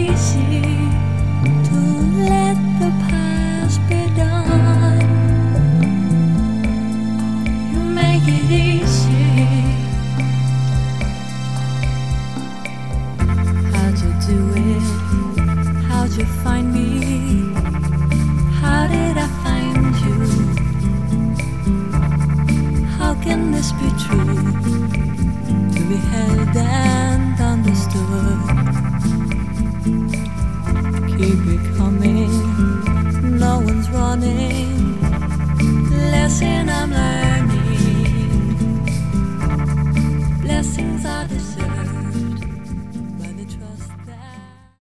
easy to let the past be done. You make it easy. How'd you do it? How'd you find me? How did I find you? How can this be true? To be held and understood. Keep it coming, no one's running. Listen, I'm like